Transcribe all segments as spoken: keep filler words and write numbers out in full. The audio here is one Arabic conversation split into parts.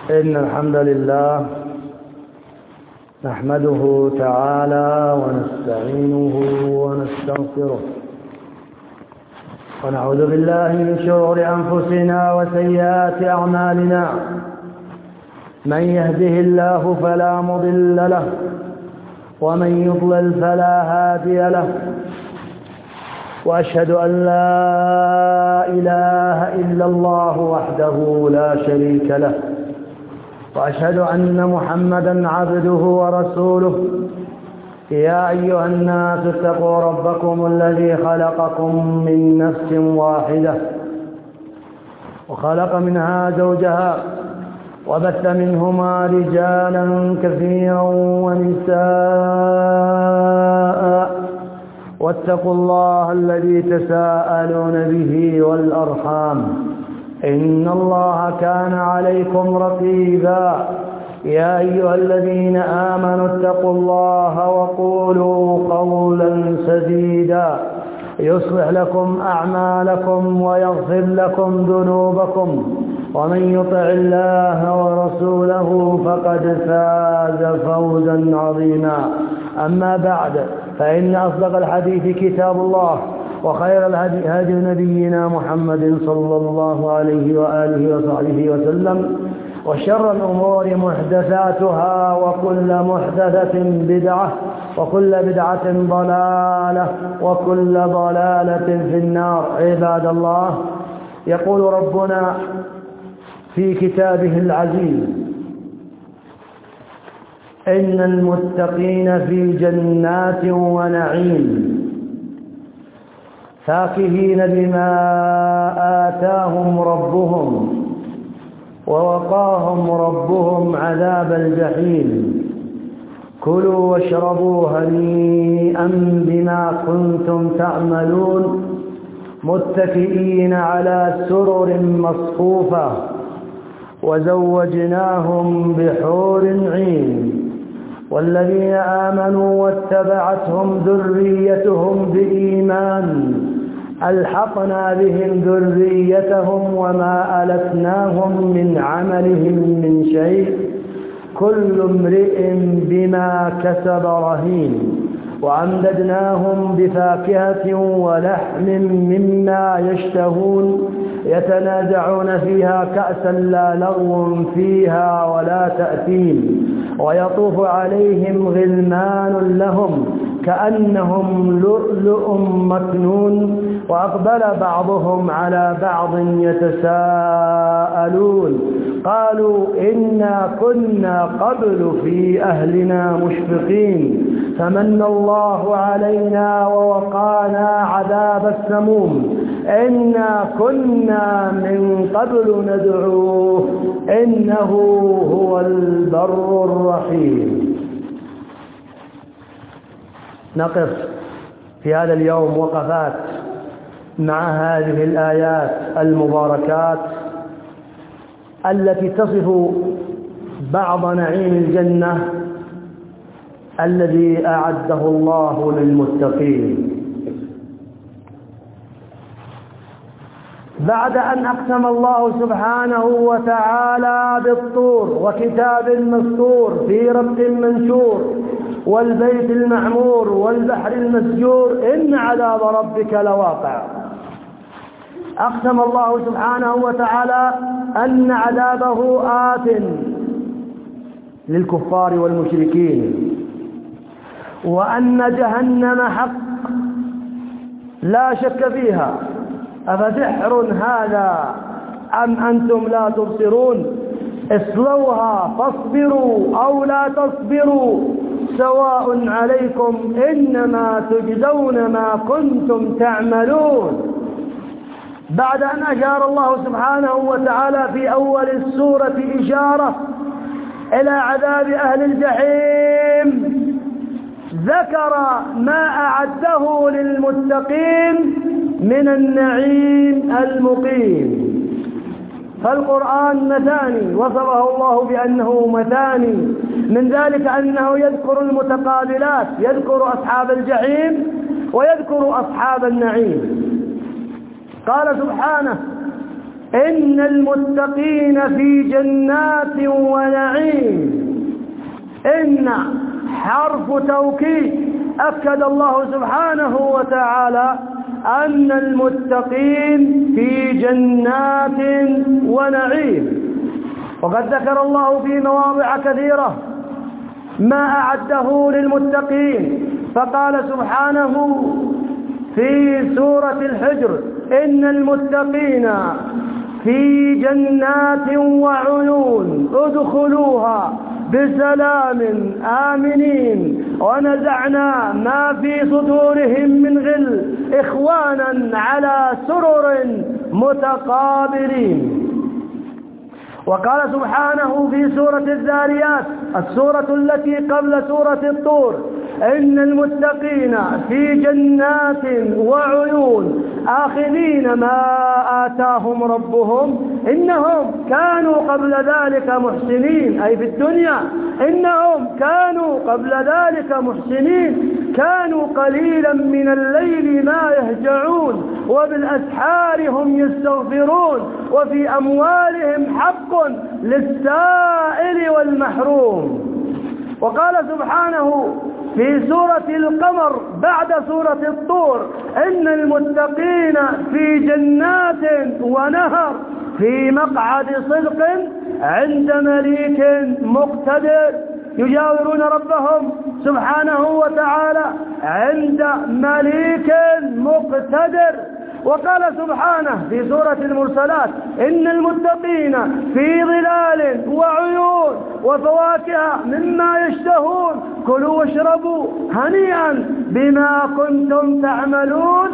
إن الحمد لله نحمده تعالى ونستعينه ونستغفره ونعوذ بالله من شرور أنفسنا وسيئات أعمالنا. من يهده الله فلا مضل له ومن يضلل فلا هادي له، وأشهد أن لا إله إلا الله وحده لا شريك له، وأشهد أن محمدا عبده ورسوله. يا أيها الناس اتقوا ربكم الذي خلقكم من نفس واحدة وخلق منها زوجها وبث منهما رجالا كثيرا ونساء، واتقوا الله الذي تساءلون به والأرحام إن الله كان عليكم رقيبا. يا أيها الذين آمنوا اتقوا الله وقولوا قولا سديدا يصلح لكم أعمالكم ويغفر لكم ذنوبكم، ومن يطع الله ورسوله فقد فاز فوزا عظيما. أما بعد، فإن أصدق الحديث كتاب الله، وخير الهدي هدي نبينا محمد صلى الله عليه وآله وصحبه وسلم، وشر الأمور محدثاتها، وكل محدثة بدعة، وكل بدعة ضلالة، وكل ضلالة في النار. عباد الله، يقول ربنا في كتابه العزيز: إن المتقين في جنات ونعيم فاكهين بما آتاهم ربهم ووقاهم ربهم عذاب الجحيم. كلوا واشربوا هنيئا بما كنتم تعملون، متكئين على سرر مصفوفة، وزوجناهم بحور عين. والذين آمنوا واتبعتهم ذريتهم بإيمان ألحقنا بهم ذريتهم وما ألتناهم من عملهم من شيء، كل امرئ بما كسب رهين. وأمددناهم بفاكهة ولحم مما يشتهون، يتنازعون فيها كأسا لا لغو فيها ولا تأثيم، ويطوف عليهم غلمان لهم كأنهم لؤلؤ مكنون. وأقبل بعضهم على بعض يتساءلون، قالوا إنا كنا قبل في أهلنا مشفقين، فمن الله علينا ووقانا عذاب السموم، إنا كنا من قبل ندعوه إنه هو البر الرحيم. نقف في هذا اليوم وقفات مع هذه الآيات المباركات التي تصف بعض نعيم الجنة الذي أعده الله للمتقين. بعد أن أقسم الله سبحانه وتعالى بالطور وكتاب مسطور في رق منشور والبيت المعمور والبحر المسجور إن عذاب ربك لواقع، أقسم الله سبحانه وتعالى أن عذابه آت للكفار والمشركين، وأن جهنم حق لا شك فيها. أفسحر هذا أم أنتم لا تبصرون؟ اصلوها فاصبروا أو لا تصبروا سواء عليكم إنما تجزون ما كنتم تعملون. بعد أن أشار الله سبحانه وتعالى في أول السورة إشارة إلى عذاب أهل الجحيم، ذكر ما أعده للمتقين من النعيم المقيم. فالقرآن مثاني وصفه الله بأنه مثاني، من ذلك أنه يذكر المتقابلات، يذكر أصحاب الجحيم ويذكر أصحاب النعيم. قال سبحانه: إن المتقين في جنات ونعيم. إن حرف توكيد أكد الله سبحانه وتعالى أن المتقين في جنات ونعيم. وقد ذكر الله في مواضع كثيرة ما أعده للمتقين، فقال سبحانه في سورة الحجر: إن المتقين في جنات وعيون ادخلوها بسلام آمنين ونزعنا ما في صدورهم من غل إخوانا على سرر متقابلين. وقال سبحانه في سورة الذاريات السورة التي قبل سورة الطور: إن المتقين في جنات وعيون آخذين ما آتاهم ربهم إنهم كانوا قبل ذلك محسنين، أي في الدنيا إنهم كانوا قبل ذلك محسنين، كانوا قليلا من الليل ما يهجعون وبالأسحار هم يستغفرون وفي أموالهم حق للسائل والمحروم. وقال سبحانه في سورة القمر بعد سورة الطور: إن المتقين في جنات ونهر في مقعد صدق عند مليك مقتدر، يجاورون ربهم سبحانه وتعالى عند مليك مقتدر. وقال سبحانه في سورة المرسلات: إن المتقين في ظلال وعيون وفواكه مما يشتهون كلوا واشربوا هنيئا بما كنتم تعملون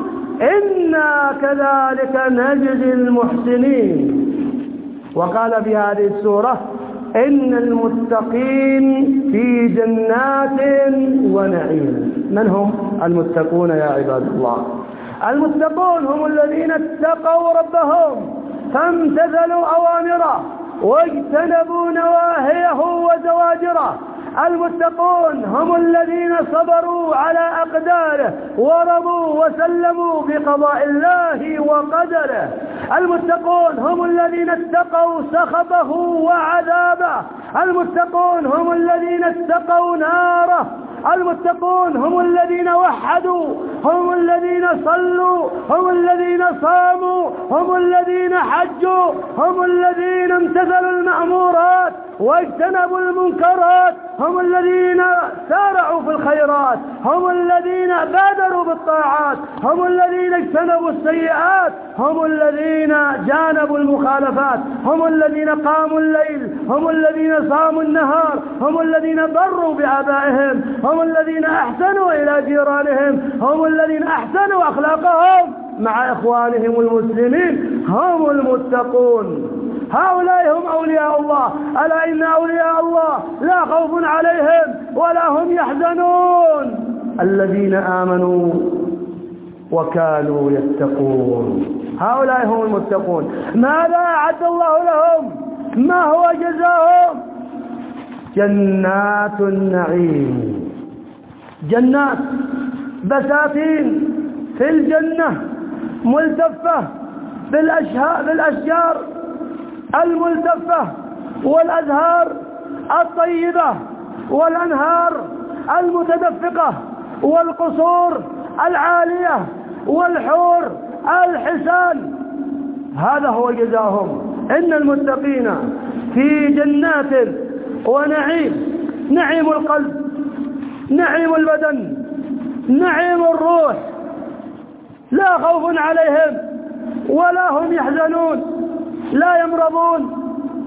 إنا كذلك نجزي المحسنين. وقال في هذه السورة: إن المتقين في جنات ونعيم. من هم المتقون يا عباد الله؟ المتقون هم الذين اتقوا ربهم فامتثلوا أوامره واجتنبوا نواهيه وزواجره. المتقون هم الذين صبروا على أقداره ورضوا وسلموا بقضاء الله وقدره. المتقون هم الذين اتقوا سخطه وعذابه. المتقون هم الذين اتقوا ناره. المتقون هم الذين وحدوا، هم الذين صلوا، هم الذين صاموا، هم الذين حجوا، هم الذين امتثلوا المأمورات واجتنبوا المنكرات، هم الذين سارعوا في الخيرات، هم الذين بادروا بالطاعات، هم الذين اجتنبوا السيئات، هم الذين جانبوا المخالفات، هم الذين قاموا الليل، هم الذين صاموا النهار، هم الذين بروا بآبائهم، هم الذين أحسنوا إلى جيرانهم، هم الذين أحسنوا أخلاقهم مع إخوانهم المسلمين، هم المتقون. هؤلاء هم أولياء الله. ألا إن أولياء الله لا خوف عليهم ولا هم يحزنون الذين آمنوا وكانوا يتقون. هؤلاء هم المتقون. ماذا أعد الله لهم؟ ما هو جزاؤهم؟ جنات النعيم، جنات بساتين في الجنة ملتفة بالأشجار الملتفة والأزهار الطيبة والأنهار المتدفقة والقصور العالية والحور الحسان. هذا هو جزاهم. إن المتقين في جنات ونعيم، نعيم القلب، نعيم البدن، نعيم الروح، لا خوف عليهم ولا هم يحزنون، لا يمرضون،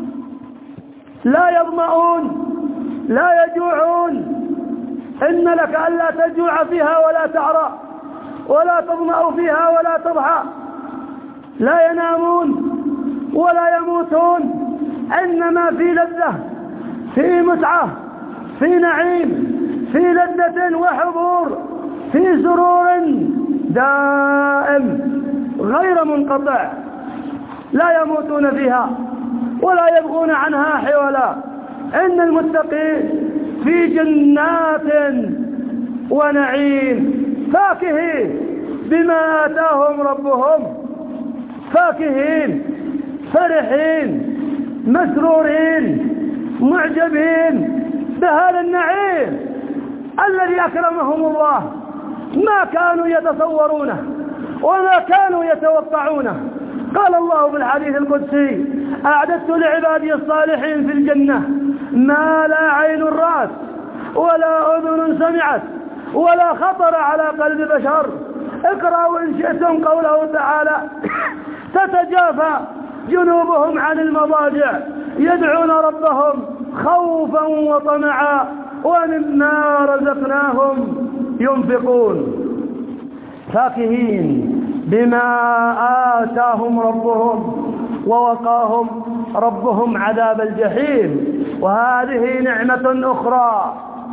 لا يظمؤون، لا يجوعون. إن لك ألا تجوع فيها ولا تعرى ولا تظمأ فيها ولا تضحى، لا ينامون ولا يموتون، إنما في لذة، في متعة، في نعيم، في لذة وحضور، في سرور دائم غير منقطع، لا يموتون فيها ولا يبغون عنها حولا. إن المتقين في جنات ونعيم فاكهين بما آتاهم ربهم، فاكهين فرحين مسرورين معجبين بهذا النعيم الذي أكرمهم الله، ما كانوا يتصورونه وما كانوا يتوقعونه. قال الله في الحديث القدسي: أعددت لعبادي الصالحين في الجنة ما لا عين رأت ولا أذن سمعت ولا خطر على قلب بشر. اقرأوا إن شئتم قوله تعالى: تتجافى جنوبهم عن المضاجع يدعون ربهم خوفا وطمعا ومما رزقناهم ينفقون، فاكهين بما آتاهم ربهم ووقاهم ربهم عذاب الجحيم. وهذه نعمة أخرى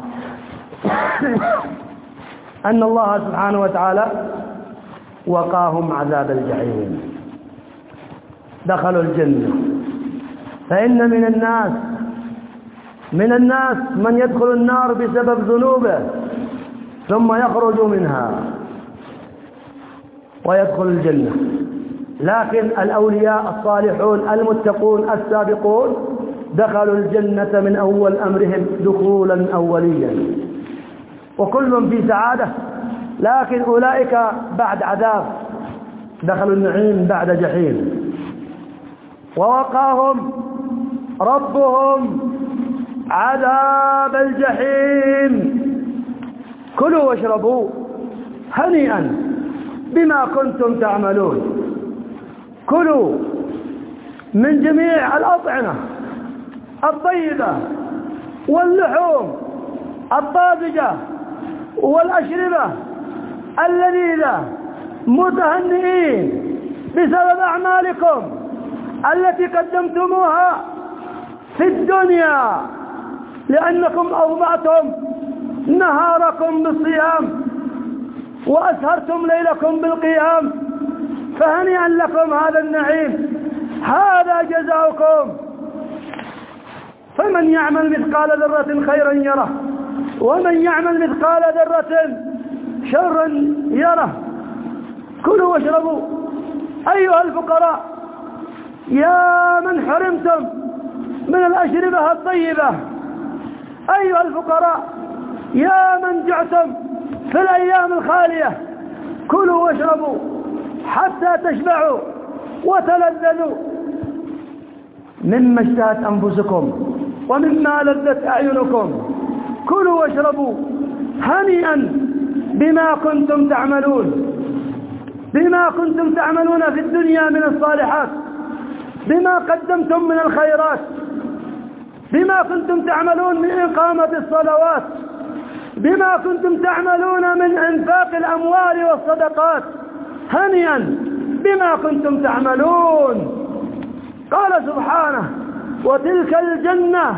أن الله سبحانه وتعالى وقاهم عذاب الجحيم، دخلوا الجنة. فإن من الناس من الناس من يدخل النار بسبب ذنوبه ثم يخرج منها ويدخل الجنة، لكن الأولياء الصالحون المتقون السابقون دخلوا الجنة من أول أمرهم دخولا أوليا، وكل في سعادة. لكن أولئك بعد عذاب دخلوا النعيم بعد جحيم. ووقاهم ربهم عذاب الجحيم. كلوا واشربوا هنيئا بما كنتم تعملون. كلوا من جميع الأطعمة الطيبة واللحوم الطازجة والأشربة اللذيذة متهنئين بسبب أعمالكم التي قدمتموها في الدنيا، لأنكم أوضعتم نهاركم بالصيام وأسهرتم ليلكم بالقيام، فهنيئا لكم هذا النعيم، هذا جزاؤكم. فمن يعمل مثقال ذرة خيرا يره ومن يعمل مثقال ذرة شرا يره. كلوا واشربوا أيها الفقراء، يا من حرمتم من الأشربة الطيبة، أيها الفقراء يا من جعتم في الأيام الخالية، كلوا واشربوا حتى تشبعوا وتلذذوا مما اشتهت أنفسكم ومما لذت أعينكم. كلوا واشربوا هنيئا بما كنتم تعملون، بما كنتم تعملون في الدنيا من الصالحات، بما قدمتم من الخيرات، بما كنتم تعملون من إقامة الصلوات، بما كنتم تعملون من إنفاق الأموال والصدقات، هنيئا بما كنتم تعملون. قال سبحانه: وتلك الجنة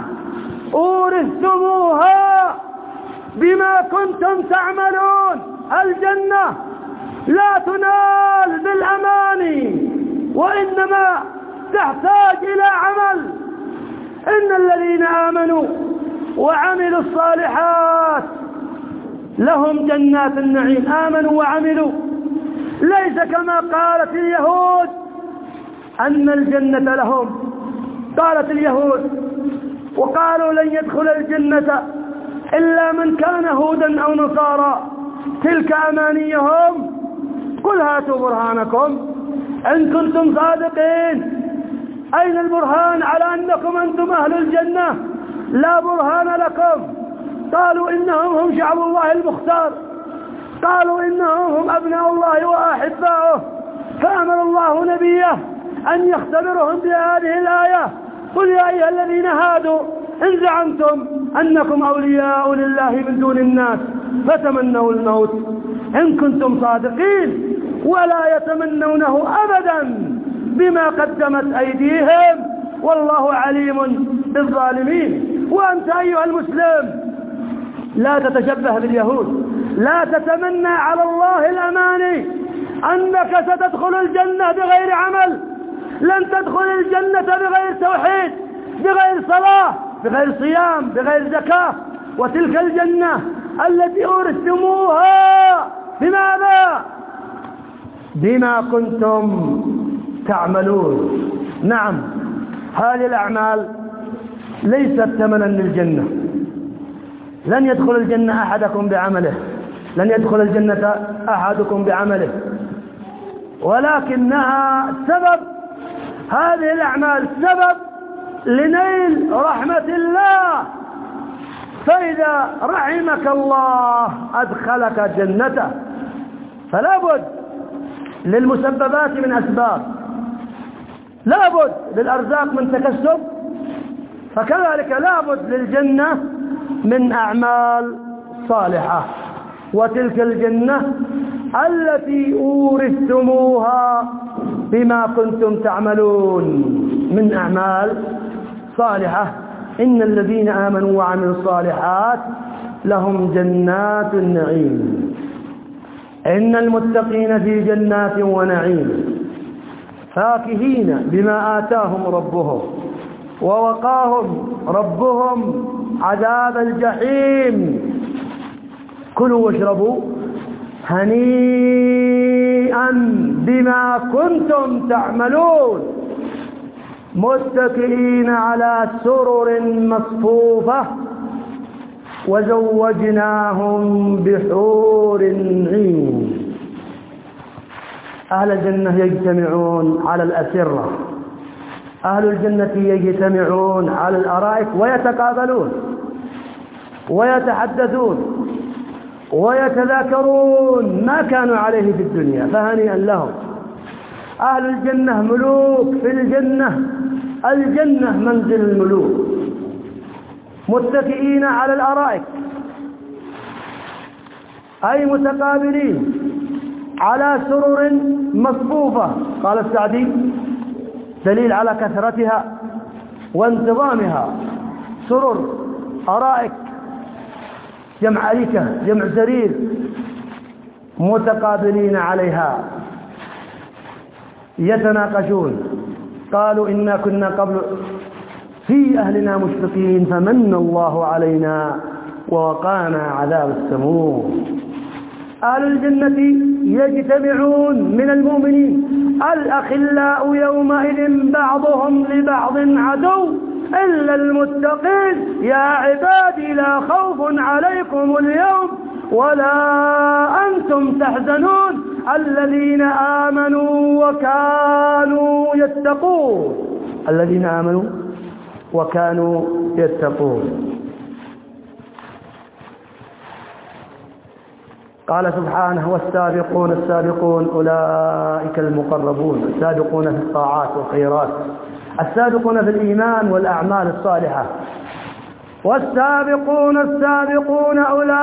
أورثتموها بما كنتم تعملون. الجنة لا تنال بالأماني وإنما تحتاج إلى عمل. إن الذين آمنوا وعملوا الصالحات لهم جنات النعيم. آمنوا وعملوا، ليس كما قالت اليهود أن الجنة لهم. قالت اليهود وقالوا لن يدخل الجنة إلا من كان هودا أو نصارى، تلك أمانيهم، قل هاتوا برهانكم إن كنتم صادقين. أين البرهان على أنكم أنتم أهل الجنة؟ لا برهان لكم. قالوا إنهم هم شعب الله المختار، قالوا إنهم هم أبناء الله وأحباؤه، فأمر الله نبيه أن يختبرهم بهذه الآية: قل يا أيها الذين هادوا إن زعمتم أنكم أولياء لله من دون الناس فتمنوا الموت إن كنتم صادقين ولا يتمنونه أبدا بما قدمت أيديهم والله عليم بالظالمين. وأنت أيها المسلم لا تتشبه باليهود، لا تتمنى على الله الأماني أنك ستدخل الجنة بغير عمل. لن تدخل الجنة بغير توحيد، بغير صلاة، بغير صيام، بغير زكاة. وتلك الجنة التي أورثتموها بماذا؟ بما كنتم تعملون. نعم، هذه الأعمال ليست ثمنا للجنة. لن يدخل الجنة أحدكم بعمله، لن يدخل الجنة أحدكم بعمله، ولكنها سبب، هذه الأعمال سبب لنيل رحمة الله. فإذا رحمك الله أدخلك جنته. فلا بد للمسببات من أسباب، لا بد للأرزاق من تكسب، فكذلك لا بد للجنة من أعمال صالحة. وتلك الجنة التي أورثتموها بما كنتم تعملون من أعمال صالحة. إن الذين آمنوا وعملوا الصالحات لهم جنات النعيم. إن المتقين في جنات ونعيم فاكهين بما آتاهم ربهم ووقاهم ربهم عذاب الجحيم. كلوا واشربوا هنيئا بما كنتم تعملون متكئين على سرر مصفوفة وزوجناهم بحور عين. أهل الجنة يجتمعون على الأسرة، أهل الجنة يجتمعون على الأرائك ويتقابلون ويتحدثون ويتذاكرون ما كانوا عليه في الدنيا، فهنيئا لهم. أهل الجنة ملوك في الجنة، الجنة منزل الملوك، متكئين على الأرائك أي متقابلين على سرر مصفوفة. قال السعدي دليل على كثرتها وانتظامها. سرر، أرائك، جمع أريكة، جمع سرير، متقابلين عليها يتناقشون. قالوا إنا كنا قبل في أهلنا مشفقين فمن الله علينا ووقانا عذاب السموم. أهل الجنة يجتمعون من المؤمنين الأخلاء يومئذ بعضهم لبعض عدو إلا المتقين يا عبادي لا خوف عليكم اليوم ولا أنتم تحزنون الذين آمنوا وكانوا يتقون. الذين آمنوا وكانوا يتقون. قال سبحانه والسابقون السابقون أولئك المقربون، السابقون في الطاعات والخيرات، السابقون في الإيمان والأعمال الصالحة. والسابقون السابقون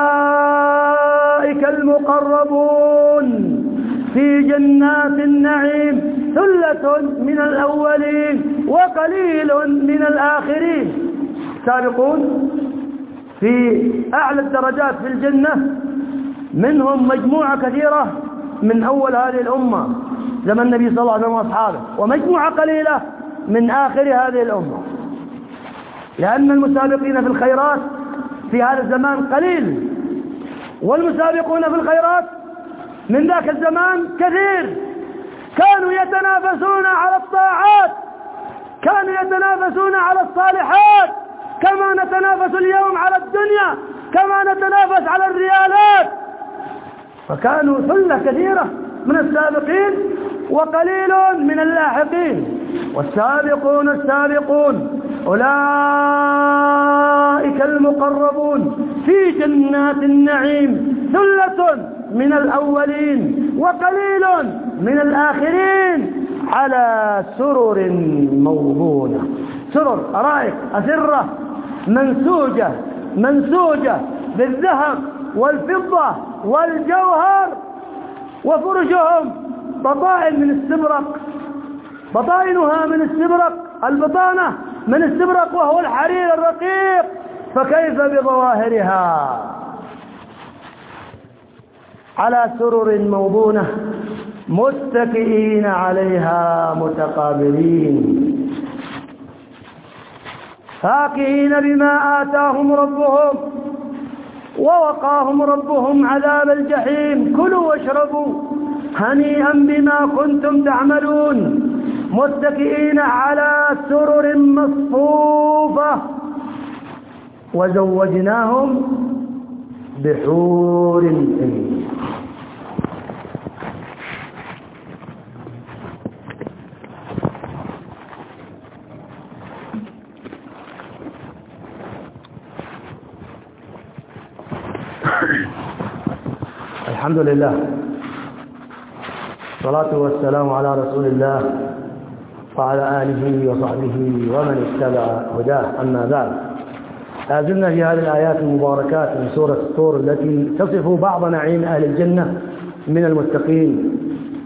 أولئك المقربون في جنات النعيم ثلة من الأولين وقليل من الآخرين. سابقون في أعلى الدرجات في الجنة، منهم مجموعة كثيرة من أول هذه الأمة زمن النبي صلى الله عليه وسلم وأصحابه، ومجموعة قليلة من آخر هذه الأمة، لأن المسابقين في الخيرات في هذا الزمان قليل، والمسابقون في الخيرات من ذاك الزمان كثير. كانوا يتنافسون على الطاعات، كانوا يتنافسون على الصالحات كما نتنافس اليوم على الدنيا، كما نتنافس على الريالات. فكانوا ثلة كثيرة من السابقين وقليل من اللاحقين. والسابقون السابقون أولئك المقربون في جنات النعيم ثلة من الأولين وقليل من الآخرين على سرر موضونة. سرر، أرائك، أسرة منسوجة منسوجة بالذهب والفضة والجوهر، وفرشهم بطائن من السبرق، بطائنها من السبرق، البطانة من السبرق وهو الحرير الرقيق، فكيف بظواهرها؟ على سرر موضونة متكئين عليها متقابلين فاكهين بما آتاهم ربهم ووقاهم ربهم عذاب الجحيم. كلوا واشربوا هنيئا بما كنتم تعملون متكئين على سرر مصفوفة وزوجناهم بحور عين. الحمد لله، الصلاة والسلام على رسول الله وعلى آله وصحبه ومن اتبع هداه، أما بعد. لازلنا في هذه الآيات المباركات من سورة الطور التي تصف بعض نعيم أهل الجنة من المتقين.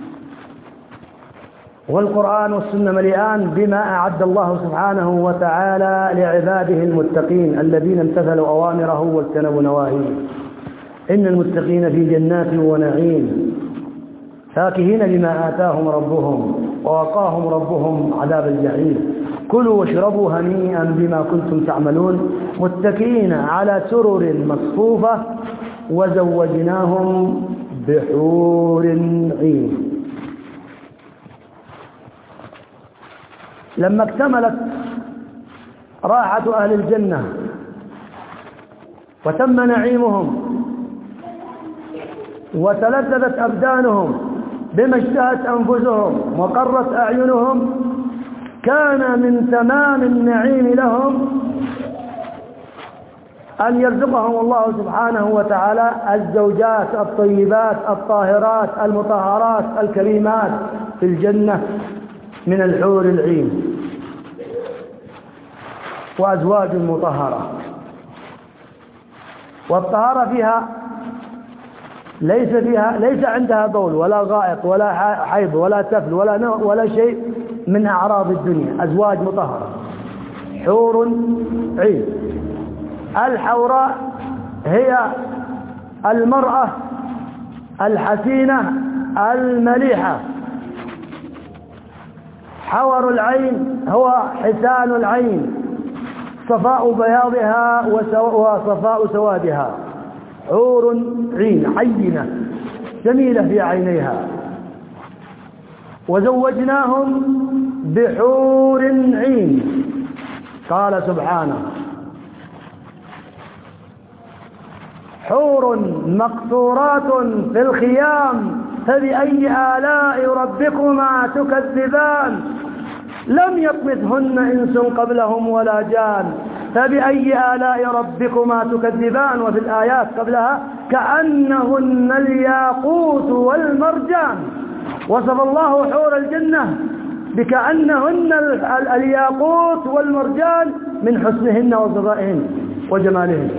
والقرآن والسنة مليئان بما أعد الله سبحانه وتعالى لعباده المتقين الذين امتثلوا أوامره واجتنبوا نواهيه. إن المتقين في جنات ونعيم فاكهين بما آتاهم ربهم ووقاهم ربهم عذاب الجحيم. كلوا واشربوا هنيئا بما كنتم تعملون متكئين على سرر مصفوفة وزوجناهم بحور عين. لما اكتملت راحة أهل الجنة وتم نعيمهم وتلذذت أبدانهم بما اشتهت أنفسهم وقرت أعينهم، كان من تمام النعيم لهم أن يرزقهم الله سبحانه وتعالى الزوجات الطيبات الطاهرات المطهرات الكريمات في الجنة من الحور العين وأزواج مطهرة. والطهارة فيها ليس فيها ليس عندها بول ولا غائط ولا حيض ولا تفل ولا نوع ولا شيء من أعراض الدنيا. أزواج مطهرة حور عين. الحوراء هي المرأة الحسينة المليحة. حور العين هو حسان العين، صفاء بياضها وصفاء سوادها. حور عين عينة جميلة في عينيها. وزوجناهم بحور عين. قال سبحانه: حور مقصورات في الخيام فبأي آلاء ربكما تكذبان لم يطمثهن إنس قبلهم ولا جان فبأي آلاء ربكما تكذبان. وفي الآيات قبلها: كأنهن الياقوت والمرجان. وصف الله حور الجنة بكأنهن الياقوت والمرجان من حسنهن وصفائهن وجمالهن.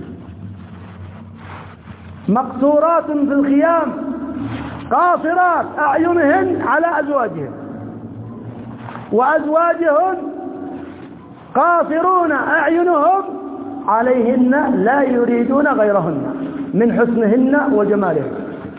مقصورات في الخيام قاصرات أعينهن على أزواجهن، وأزواجهن قاصرون أعينهم عليهن لا يريدون غيرهن من حسنهن وجمالهن.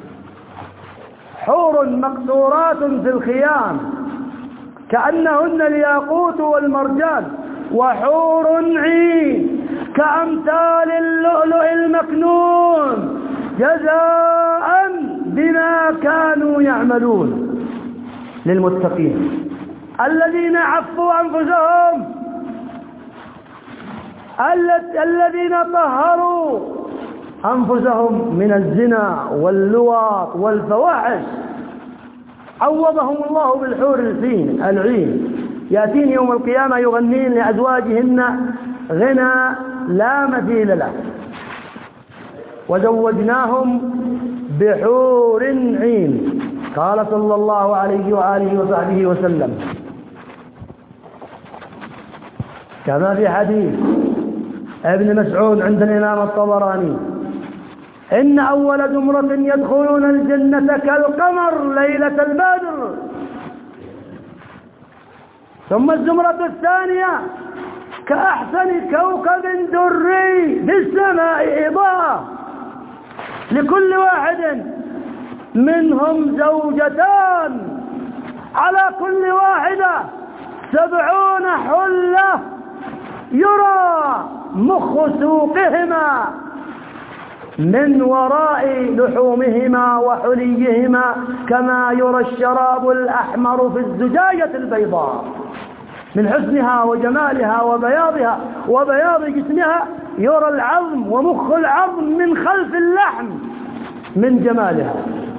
حور مقصورات في الخيام كأنهن الياقوت والمرجان. وحور عين كأمثال اللؤلؤ المكنون جزاء بما كانوا يعملون. للمتقين الذين عفوا أنفسهم، الذين طهروا أنفسهم من الزنا واللواط والفواحش، عوضهم الله بالحور العين العين. يأتين يوم القيامة يغنين لأزواجهن غنى لا مثيل له. وزوجناهم بحور عين. قال صلى الله عليه وآله وصحبه وسلم كما في حديث ابن مسعود عند الإمام الطبراني: إن أول زمرة يدخلون الجنة كالقمر ليلة البدر، ثم الزمرة الثانية كأحسن كوكب دري في السماء إضاءة، لكل واحد منهم زوجتان، على كل واحدة سبعون حلة يرى مخ سوقهما من وراء لحومهما وحليهما كما يرى الشراب الأحمر في الزجاجة البيضاء. من حسنها وجمالها وبياضها وبياض جسمها يرى العظم ومخ العظم من خلف اللحم من جمالها.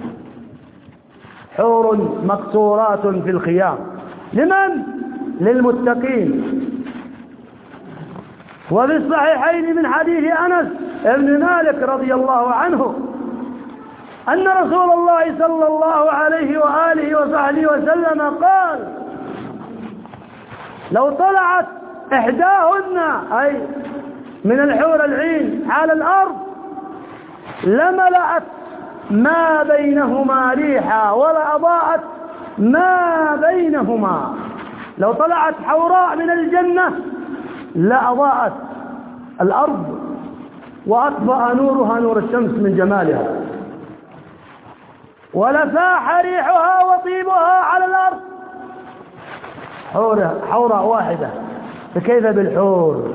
حور مقصورات في الخيام. لمن؟ للمتقين. وفي الصحيحين من حديث أنس بن مالك رضي الله عنه أن رسول الله صلى الله عليه وآله وصحبه وسلم قال: لو طلعت إحداهن أي من الحور العين على الأرض لملأت ما بينهما ريحا ولأضاءت ما بينهما. لو طلعت حوراء من الجنة لأضاءت الأرض وأطفأ نورها نور الشمس من جمالها، ولفاح ريحها وطيبها على الأرض. حورة حورة واحدة، فكيف بالحور؟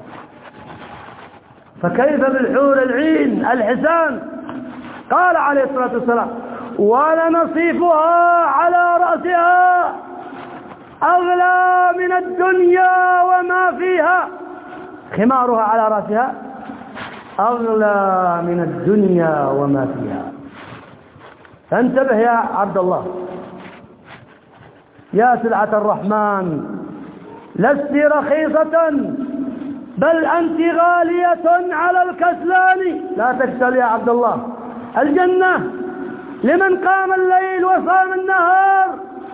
فكيف بالحور العين الحسان؟ قال عليه الصلاة والسلام: ولنصيفها على رأسها أغلى من الدنيا وما فيها. خمارها على رأسها أغلى من الدنيا وما فيها. فانتبه يا عبد الله، يا سلعة الرحمن، لست رخيصة بل أنت غالية على الكسلان. لا تكسل يا عبد الله. الجنة لمن قام الليل وصام النهار،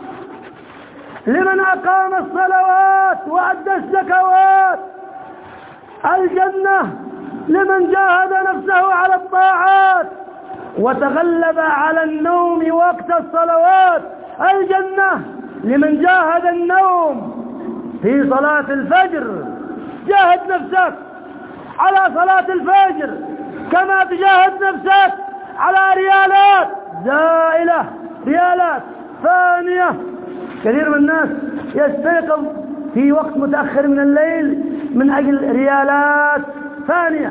لمن أقام الصلوات وأدى الزكوات. الجنة لمن جاهد نفسه على الطاعات وتغلب على النوم وقت الصلوات. الجنة لمن جاهد النوم في صلاة الفجر. جاهد نفسك على صلاة الفجر كما تجاهد نفسك على ريالات زائلة، ريالات فانية. كثير من الناس يستيقظ في وقت متأخر من الليل من أجل ريالات فانية،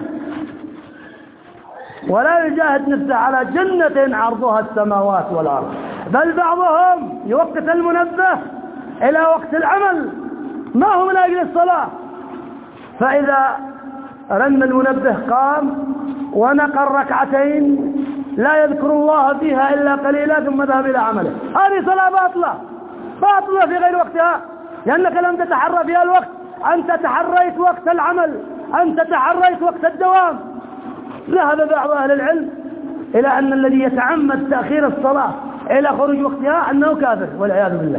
ولا يجاهد نفسه على جنة عرضها السماوات والأرض. بل بعضهم يوقت المنبه إلى وقت العمل، ما هو من أجل الصلاة، فإذا رن المنبه قام ونقر ركعتين لا يذكر الله فيها إلا قليلا ثم ذهب إلى عمله. هذه صلاة باطلة باطلة في غير وقتها، لأنك لم تتحرى فيها الوقت. أنت تحريت وقت العمل، أنت تحريت وقت الدوام. ذهب بعض أهل العلم إلى أن الذي يتعمد تأخير الصلاة إلى خروج وقتها أنه كافر والعياذ بالله.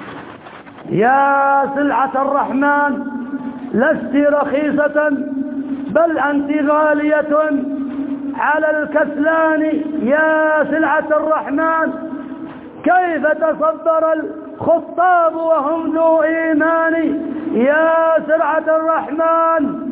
يا سلعة الرحمن، لست رخيصة بل أنت غالية على الكسلان. يا سلعة الرحمن، كيف تصبر الخطاب وهم ذو إيمان. يا سلعة الرحمن،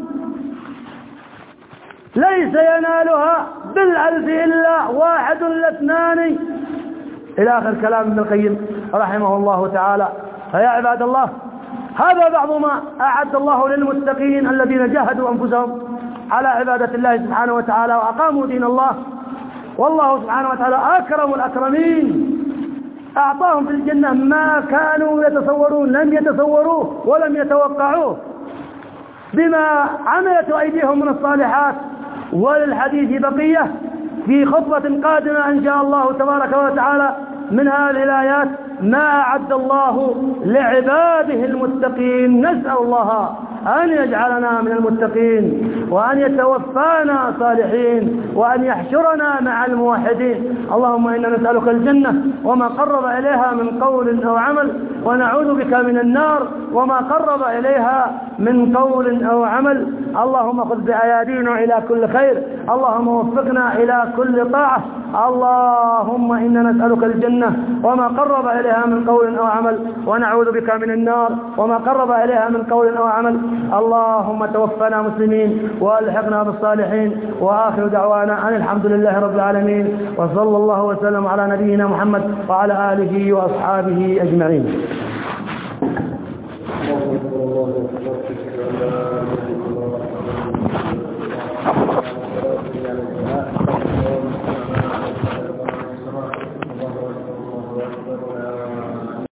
ليس ينالها بالألف إلا واحد لاثنان. إلى آخر كلام ابن القيم رحمه الله تعالى. فيا عباد الله، هذا بعض ما أعد الله للمتقين الذين جاهدوا أنفسهم على عبادة الله سبحانه وتعالى وأقاموا دين الله. والله سبحانه وتعالى أكرم الأكرمين، أعطاهم في الجنة ما كانوا يتصورون، لم يتصوروه ولم يتوقعوه بما عملت أيديهم من الصالحات. وللحديث بقية في خطبة قادمة إن شاء الله تبارك وتعالى من هذه الآيات ما أعد الله لعباده المتقين. نسأل الله أن يجعلنا من المتقين، وأن يتوفانا صالحين، وأن يحشرنا مع الموحدين. اللهم إنا نسألك الجنة وما قرب إليها من قول أو عمل، ونعوذ بك من النار وما قرب إليها من قول أو عمل. اللهم خذ بأيادينا إلى كل خير، اللهم وفقنا إلى كل طاعة. اللهم إنا نسألك الجنة وما قرب إليها من قول أو عمل، ونعوذ بك من النار وما قرب إليها من قول أو عمل. اللهم توفنا مسلمين وألحقنا بالصالحين. وآخر دعوانا أن الحمد لله رب العالمين، وصلى الله وسلم على نبينا محمد وعلى آله وأصحابه أجمعين. الله على الصراط على الجماعة